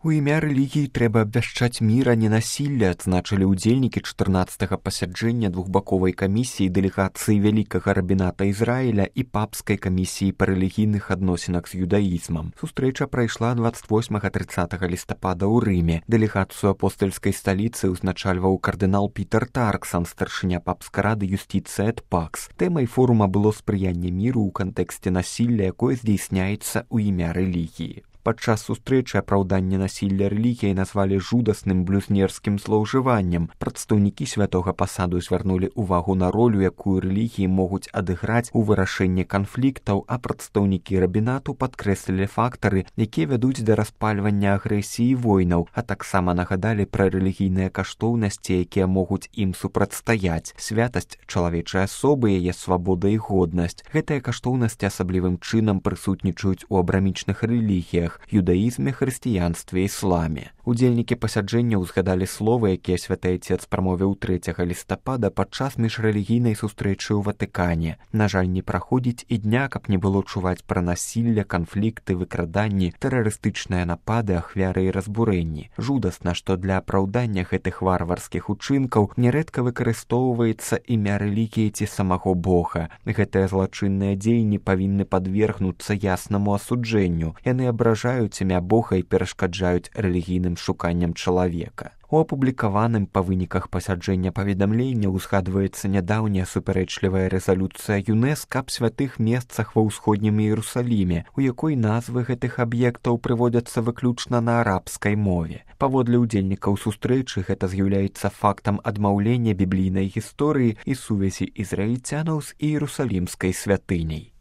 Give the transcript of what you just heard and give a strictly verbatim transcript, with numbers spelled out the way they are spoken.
У імя рэлігіі трэба абвяшчаць мір, а не насілля, адзначылі ўдзельнікі чатырнаццатага пасяджэння двухбаковай камісіі дэлегацыі вялікага рабіната Ізраіля і папскай камісіі па рэлігійных адносінах з юдаізмам. Сустрэча прайшла дваццаць восьмага трыццатага лістапада ў Рыме. Дэлегацыю апостальскай сталіцы ўзначальваў кардынал Пітер Тарксан, старшыня папскай рады юстыцыі эт пакс. Тэмай форума было спрыянне міру ў кантэксце насілля, якое здзейсняецца ў імя рэлігіі. Падчас сустрэчы апраўданне насілля рэлігіяй назвалі жудасным блюзнерскім злоўжываннем. Прадстаўнікі святога пасаду звярнулі ўвагу на ролю, якую рэлігіі могуць адыграць у вырашэнні канфліктаў, а прадстаўнікі рабінату падкрэслілі фактары, якія вядуць да распальвання агрэсіі войнаў, а таксама нагадалі пра рэлігійныя каштоўнасці, якія могуць ім супрацьстаяць: святасць чалавечай асобы, яе свабода і годнасць. Гэтыя каштоўнасці асаблівым чынам прысутнічаюць у абрамічных рэлігіях, юдаізме, хрысціянстве, ісламе. Удзельнікі пасяджэння ўзгадалі словы, якія святы Айцец прамовіў трэцяга лістапада падчас міжрэлігійнай сустрэчы ў Ватыкане. На жаль, не праходзіць і дня, каб не было чуваць пра насілля, канфлікты, выкраданні, тэрарыстычныя напады, ахвяры і разбурэнні. Жудасна, што для апраўдання гэтых варварскіх учынкаў нярэдка выкарыстоўваецца імя рэлігіі ці самого Бога. Гэтыя злачынныя дзеянні павінны падвергнуцца яснаму асуджэнню. Яны абражаюць імя Бога і перашкаджаюць рэлігійным шуканням чалавека. У апублікаваным па выніках пасяджэння паведамлення ўзгадваецца нядаўняя супярэчлівая рэзалюцыя ЮНЕСКА аб святых месцах ва ўсходнім Іерусаліме, у якой назвы гэтых аб'ектаў прыводзяцца выключна на арабскай мове. Паводле ўдзельнікаў сустрэчы гэта з'яўляецца фактам адмаўлення біблійнай гісторыі і сувязі ізраільцянаў з іерусалімскай святыняй.